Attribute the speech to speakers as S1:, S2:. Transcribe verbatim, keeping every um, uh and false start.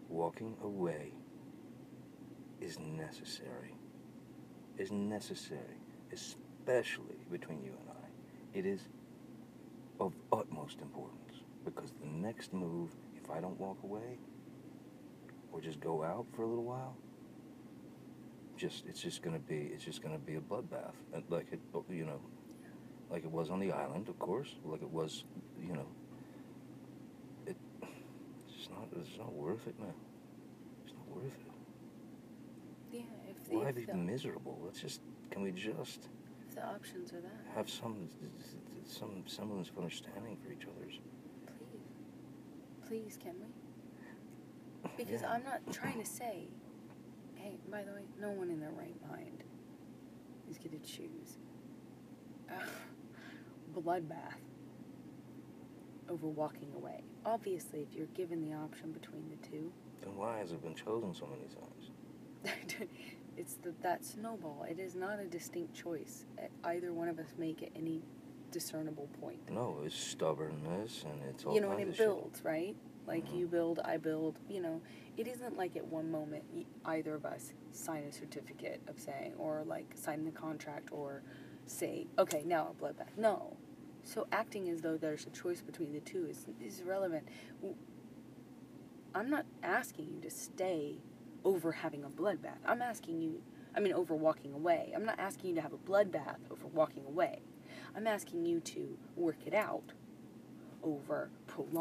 S1: walking away is necessary. Is necessary, especially between you and I. It is of utmost importance because the next move, if I don't walk away or just go out for a little while, just it's just gonna be it's just gonna be a bloodbath, and like it you know, like it was on the island, of course, like it was, you know. It it's just not it's not worth it, man. It's not worth it.
S2: Yeah, if the,
S1: Why
S2: if
S1: be
S2: the,
S1: miserable? Let's just can we just
S2: if the options are that.
S1: have some some semblance of understanding for each other's.
S2: Please. Please, can we? Because
S1: Yeah.
S2: I'm not trying to say, hey, by the way, no one in their right mind is going to choose a bloodbath over walking away. Obviously, if you're given the option between the two,
S1: Then why has it been chosen so many times?
S2: it's the, that snowball. It is not a distinct choice. Either one of us make at any discernible point.
S1: No, it's stubbornness and it's all
S2: You know, and
S1: kinds
S2: it
S1: of shit.
S2: builds, right? Like
S1: Mhm.
S2: you build, I build, you know. It isn't like at one moment y- either of us sign a certificate of saying, or like sign the contract or say, okay, now a bloodbath. No. So acting as though there's a choice between the two is, is irrelevant. W- I'm not asking you to stay over having a bloodbath. I'm asking you, I mean, over walking away. I'm not asking you to have a bloodbath over walking away. I'm asking you to work it out over